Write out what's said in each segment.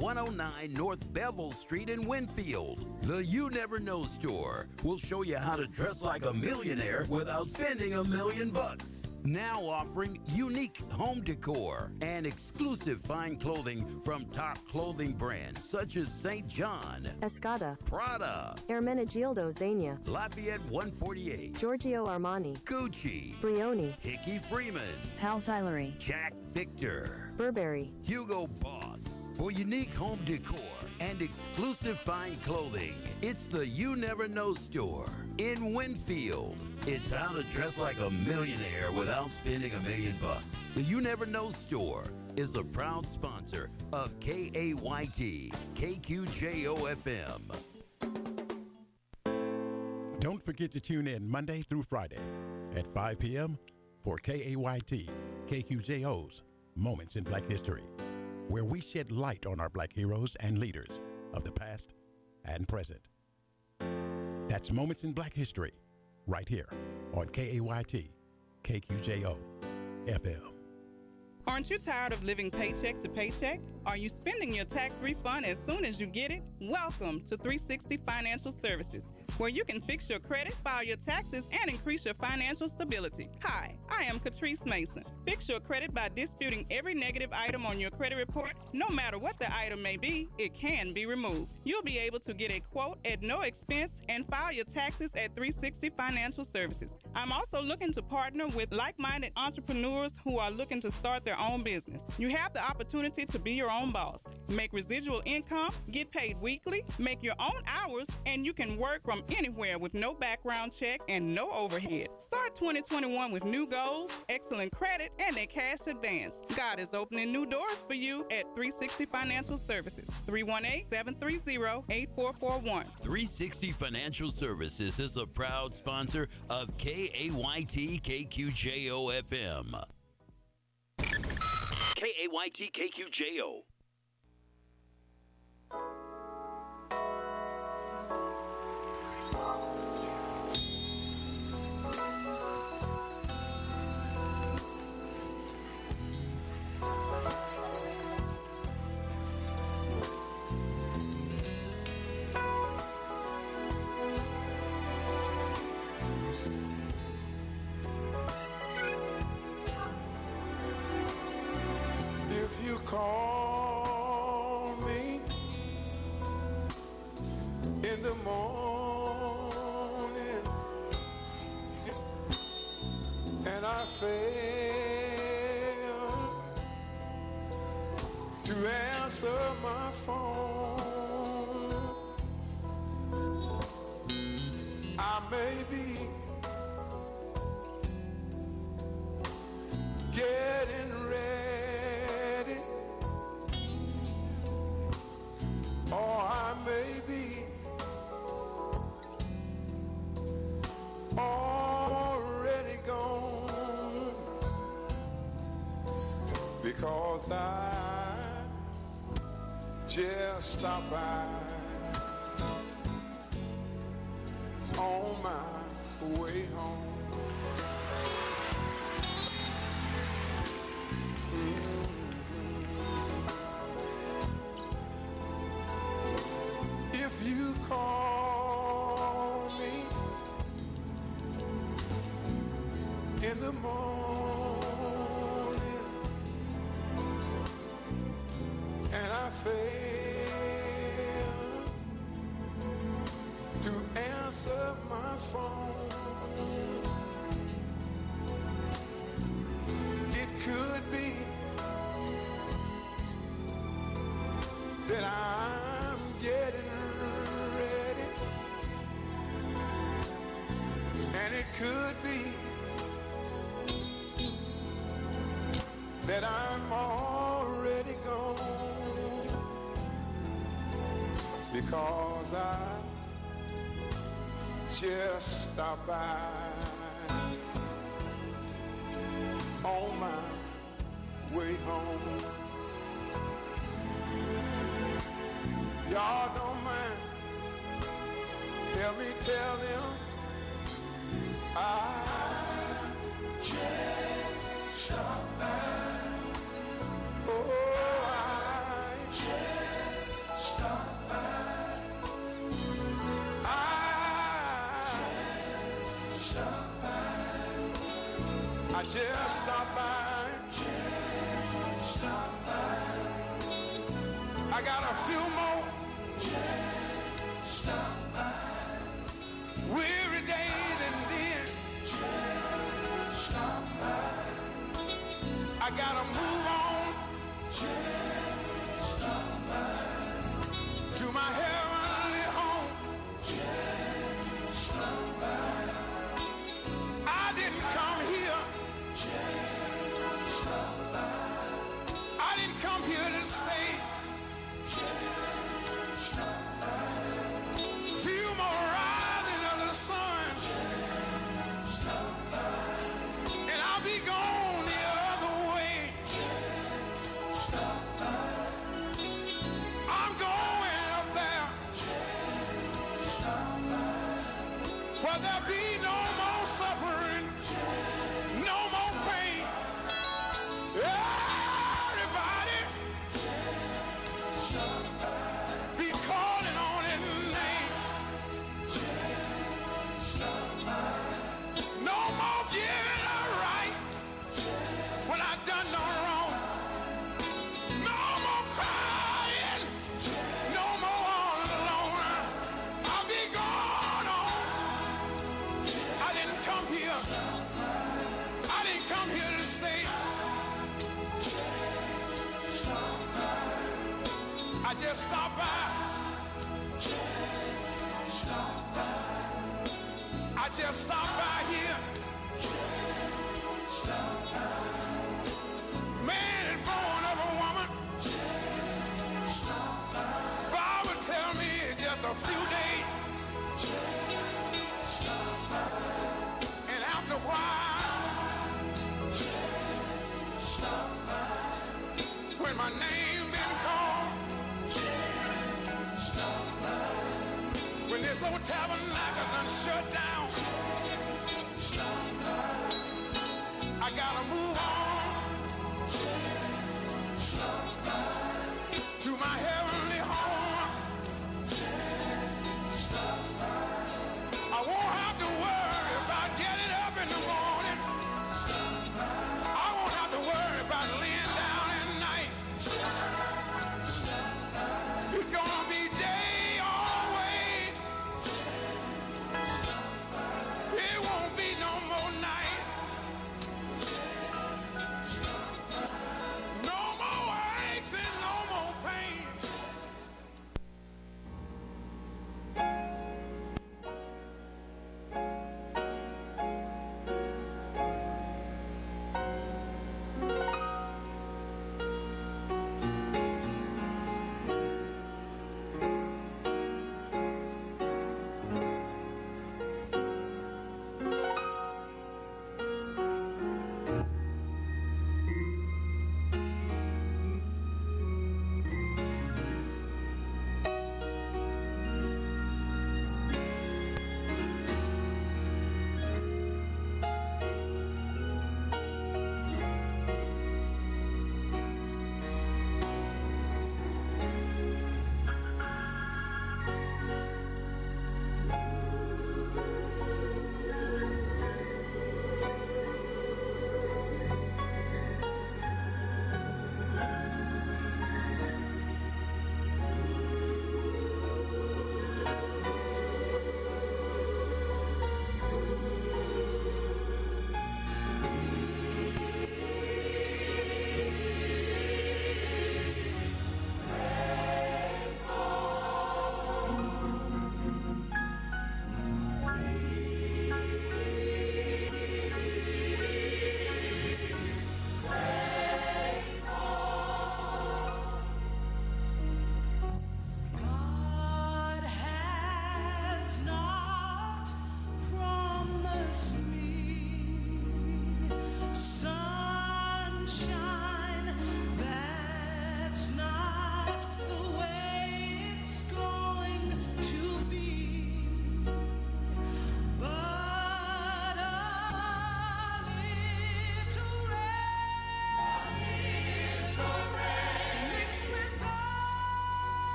109 North Bevel Street in Winfield. The You Never Know store will show you how to dress like a millionaire without spending $1,000,000. Now offering unique home decor and exclusive fine clothing from top clothing brands such as St. John, Escada, Prada, Ermenegildo Zegna, Lafayette 148, Giorgio Armani, Gucci, Brioni, Hickey Freeman, Palsilery, Jack Victor, Burberry, Hugo Boss. For unique home decor and exclusive fine clothing, it's the You Never Know store in Winfield. It's how to dress like a millionaire without spending $1,000,000. The You Never Know store is a proud sponsor of KAYT, KQJO FM. Don't forget to tune in Monday through Friday at 5 p.m. for KAYT, KQJO's Moments in Black History, where we shed light on our black heroes and leaders of the past and present. That's Moments in Black History, right here on KAYT, KQJO FM. Aren't you tired of living paycheck to paycheck? Are you spending your tax refund as soon as you get it? Welcome to 360 Financial Services, where you can fix your credit, file your taxes, and increase your financial stability. Hi, I am Catrice Mason. Fix your credit by disputing every negative item on your credit report. No matter what the item may be, it can be removed. You'll be able to get a quote at no expense and file your taxes at 360 Financial Services. I'm also looking to partner with like-minded entrepreneurs who are looking to start their own business. You have the opportunity to be your own boss, make residual income, get paid weekly, make your own hours, and you can work from anywhere with no background check and no overhead. Start 2021 with new goals, excellent credit, and a cash advance. God is opening new doors for you at 360 Financial Services, 318-730-8441. 360 Financial Services is a proud sponsor of KAYT KQJO FM. KAYT KQJO. If you call me in the morning and I fail to answer my phone, I may be getting ready, or I may be already gone, because I just stopped by on my way home. If you call me in the morning and I fail to answer my phone, it could be that I'm getting ready, and it could be that I'm already gone, because I just stopped by on my way home. Y'all don't mind, help me tell them I just stopped by. Oh, I just Just stop by. Just stop by. I got a few more. Just stop by. Weary days and then. Just stop by. I gotta move on. Just stop by. To my heavenly home. Just stop by. I didn't come here. Just stop by. I didn't come here to stay. Just stop by. Few more rising of the sun. Just stop by. And I'll be gone the other way. Just stop by. I'm going up there. Just stop by. Where there'll be no more suffering. No more pain. Everybody be calling on his name. No more giving a right when I done no wrong. No more crying. No more all alone. I'll be gone on. I didn't come here. I didn't come here to stay. I just stopped by. I just stopped by here. Man is born of a woman. Bible tell me it's just a few days. And after a while, when my name been called, when this old tabernacle done shut down, I gotta move on to my heavenly home. I won't have to worry about getting up in the morning. I won't have to worry about laying down at night. It's gonna be day always. It won't be no more night. No more aches and no more pain.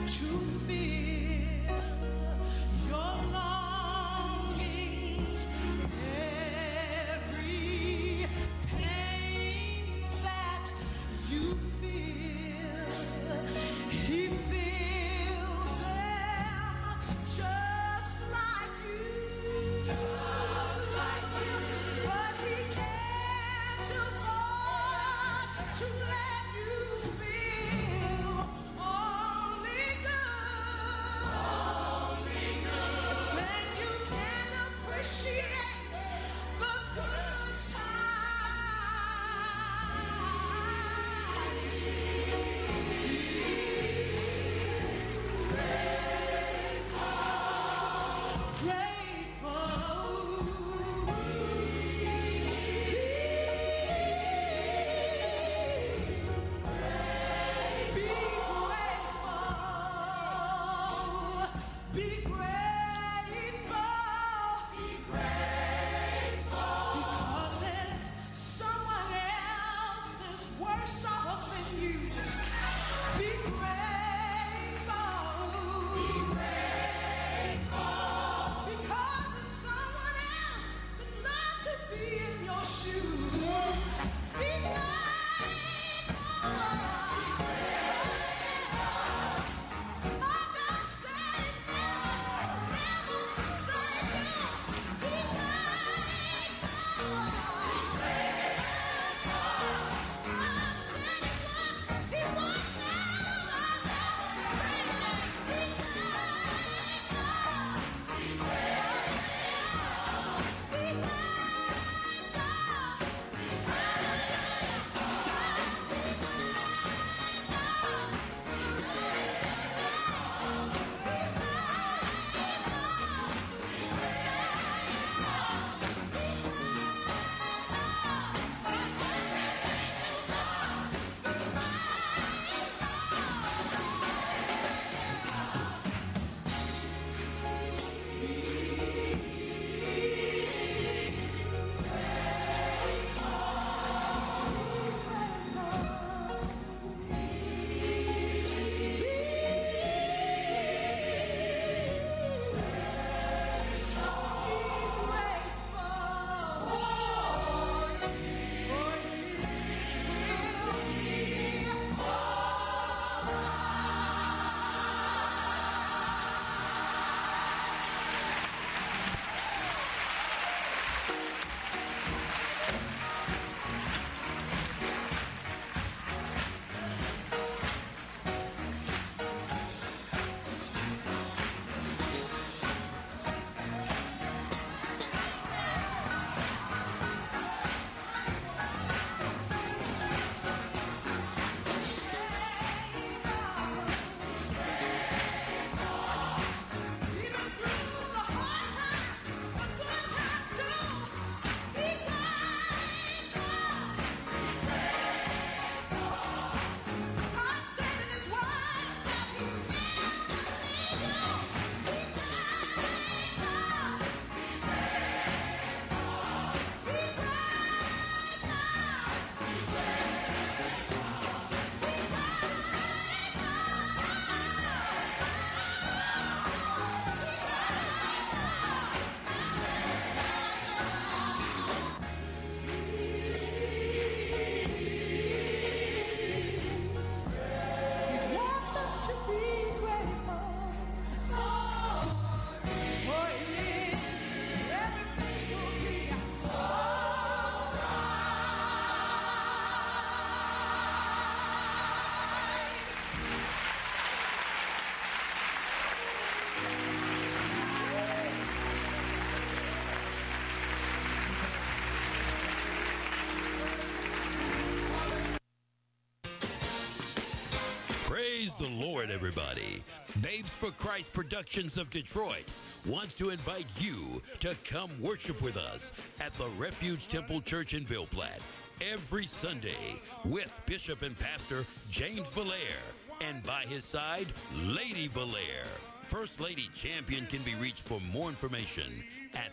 Praise the Lord, everybody. Babes for Christ Productions of Detroit wants to invite you to come worship with us at the Refuge Temple Church in Ville Platte every Sunday with Bishop and Pastor James Valaire, and by his side, Lady Valaire. First Lady Champion can be reached for more information at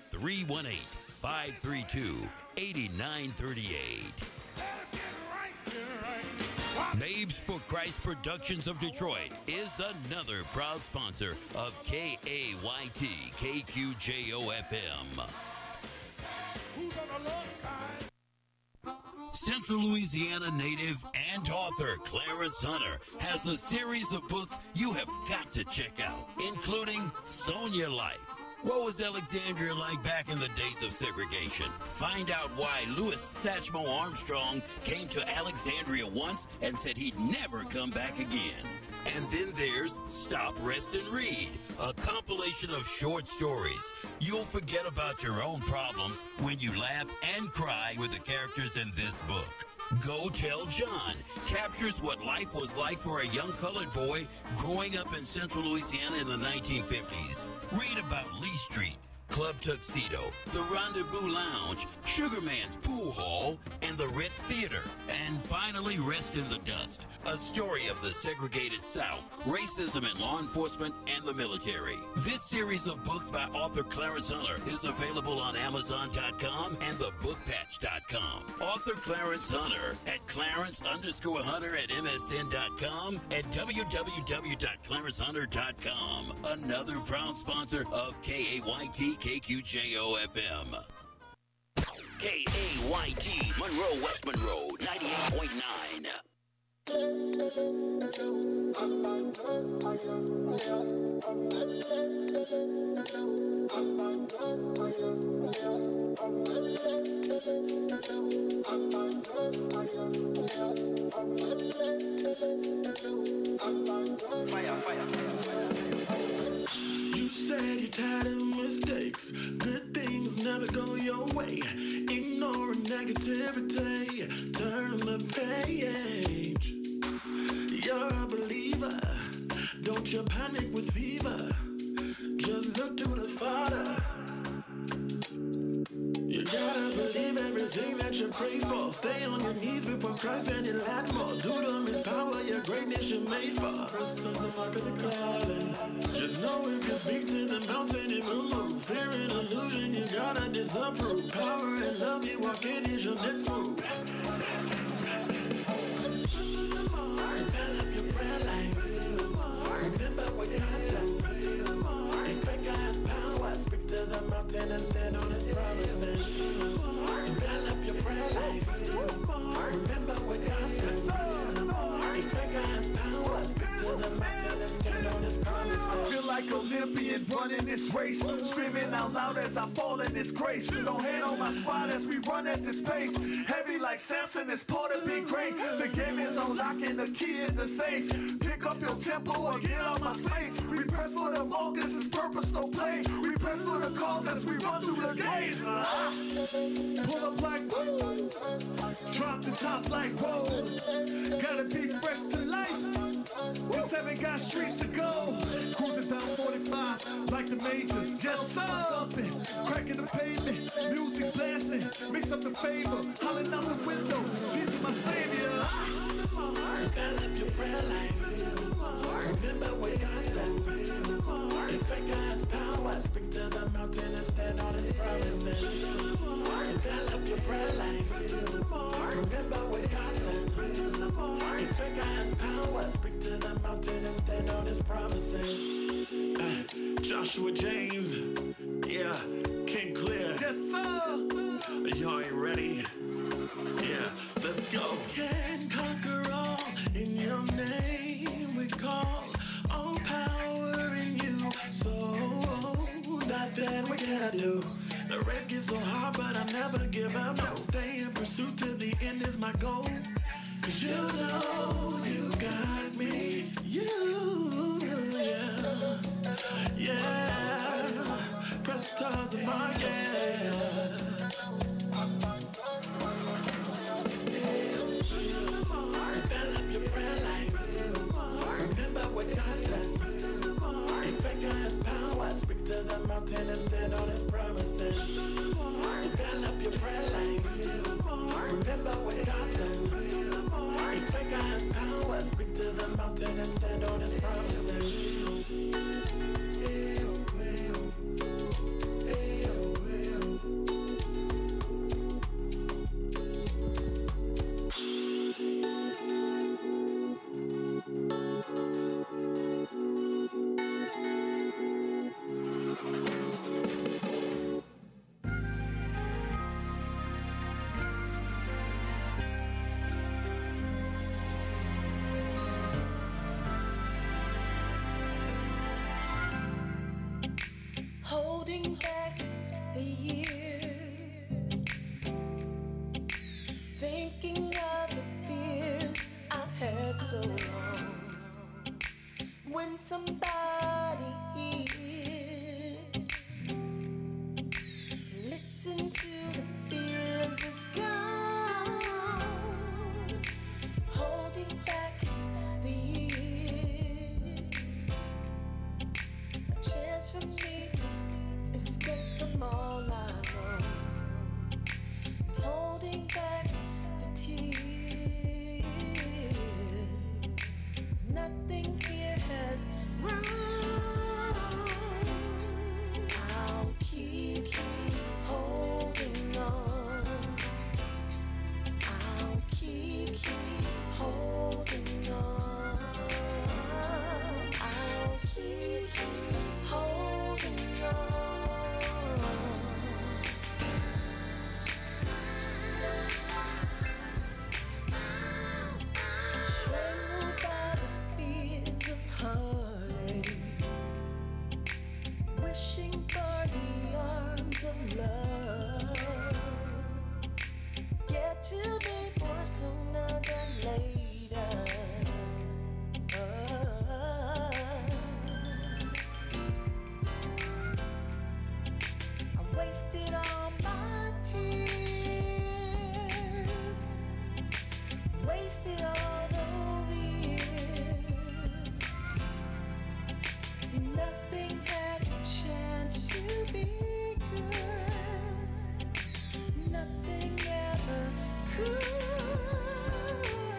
318-532-8938. Babes for Christ Productions of Detroit is another proud sponsor of KAYT KQJO FM. Who's on the Lord's side? Central Louisiana native and author Clarence Hunter has a series of books you have got to check out, including Sonia Life. What was Alexandria like back in the days of segregation? Find out why Louis Satchmo Armstrong came to Alexandria once and said he'd never come back again. And then there's Stop, Rest, and Read, a compilation of short stories. You'll forget about your own problems when you laugh and cry with the characters in this book. Go Tell John captures what life was like for a young colored boy growing up in Central Louisiana in the 1950s. Read about Lee Street, Club Tuxedo, the Rendezvous Lounge, Sugarman's Pool Hall, and the Ritz Theater. And finally, Rest in the Dust, a story of the segregated South, racism in law enforcement, and the military. This series of books by author Clarence Hunter is available on Amazon.com and thebookpatch.com. Author Clarence Hunter at Clarence_Hunter at MSN.com and www.clarencehunter.com. Another proud sponsor of KAYT KQJO FM. KAYT Monroe, West Monroe, 98.9. You said you're tired of mistakes. Good things never go your way. Ignoring negativity. Turn the page. You're a believer. Don't you panic with fever. Just look to the Father. You gotta believe everything that you pray for. Stay on your knees before Christ and you'll add more. Do them His power, your greatness you're made for. Trust on the mark of the calling. Just know if you speak to the mountain, it will move. Fear and illusion, you gotta disapprove. Power and love, you walk in is your next move. Develop your prayer life. Remember what God's done. Expect God's power. Speak to the mountain and stand on His promises. Develop your prayer life. Remember what God's done. Expect God's power. Speak to the mountain and stand on His promises. I feel like Olympian running this race, screaming out loud as I fall in this grace. No hand on my spine as we run at this pace. Heavy like Samson, it's part of being great. The game is unlocking, the keys in the safe. Pick up your tempo or get out my space. We press for the mark, this is purpose, no play. We press for the cause as we run through the gates. Pull up like whoa, drop the top like whoa. Gotta be fresh to life. We 7 got streets to go. Cruising down 45 like the majors. Yes, sir. Thumping, cracking the pavement. Music blasting. Mix up the favor. Hollering out the window. Jesus, my savior. Develop your prayer life. Remember what God's done. Expect God's power. Speak to the mountain and stand on His promises. Develop your prayer life. Remember what God's done. Expect God's power. Speak to the mountain and stand on His promises. Joshua James, yeah, King Clear. Yes, sir. Y'all ain't ready? Yeah, let's go. Can conquer all in your name. We call all power in you. So nothing we cannot do. The race gets so hard, but I never give up. No, stay in pursuit to the end is my goal. 'Cause you know you got me. You, yeah. Press towards the mark, yeah. Develop your prayer life. Remember what God's done. Expect God's power. Speak to the mountain and stand on His promises. Develop your prayer life. Remember what God's done. Expect God's power. Speak to the mountain and stand on His promises. Holding back the years, thinking of the fears I've had so long. When somebody here listen to the fears is gone, holding back the years, a chance for me to escape from all I know, holding back the tears. Nothing here has wrong. I'll keep holding on. I'll keep holding on. I'll keep holding on. Strangled by the fears of heartache, wishing for the arms of love. Get to me for sooner than later. I wasted all my tears, wasted all those years. Nothing had a chance to be good. Nothing ever could.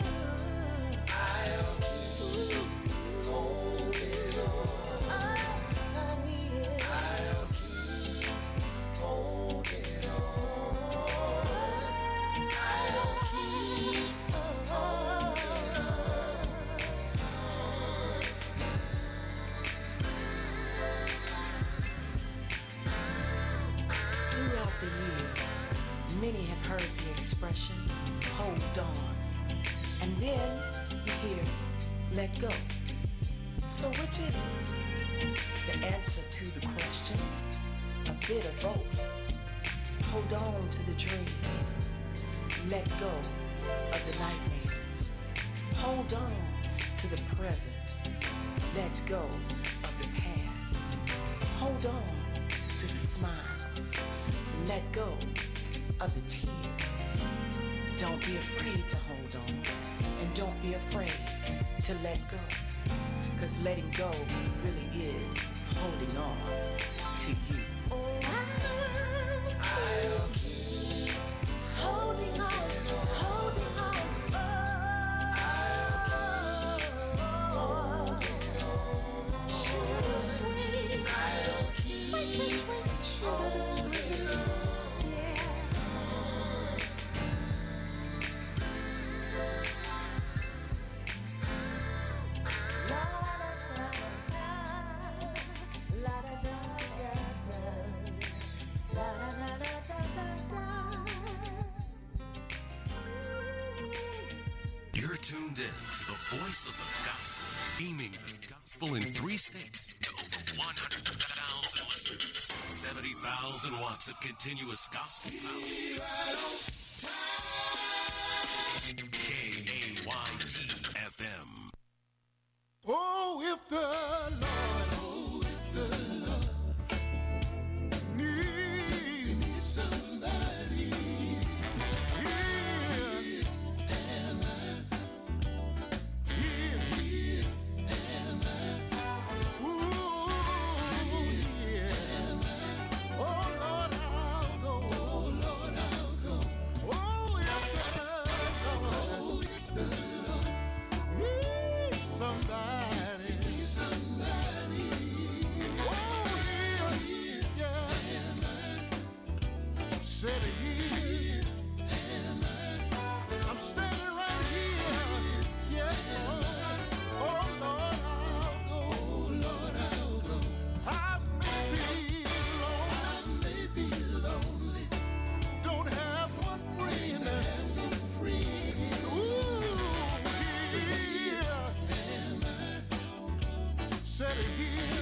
I'll keep holding on. I will. I'll keep holding on. I'll keep holding on. Throughout the years, many have heard the expression, hold on. And then you hear, let go. So which is it? The answer to the question, a bit of both. Hold on to the dreams. Let go of the nightmares. Hold on to the present. Let go of the past. Hold on to the smiles. Let go of the tears. Don't be afraid to hold on. And don't be afraid to let go. 'Cause letting go really is holding on to you. I'll keep holding on, holding on. I'll keep holding on. You're tuned in to the voice of the gospel, beaming the gospel in 3 states to over 100,000 listeners. 70,000 watts of continuous gospel power. KAYT FM. Oh, if the Lord needs somebody, here am I. Here am I. Ooh, here am I. Oh, Lord, I'll go. Oh, Lord, I'll go. Oh, if the Lord needs somebody. Oh, here, yeah. Said here am I. I'm standing right here. Yeah, Lord. Oh, Lord, I'll go. Oh, Lord, I'll go. I may be lonely. Don't have one friend. No friend. Ooh, here am I. Said here.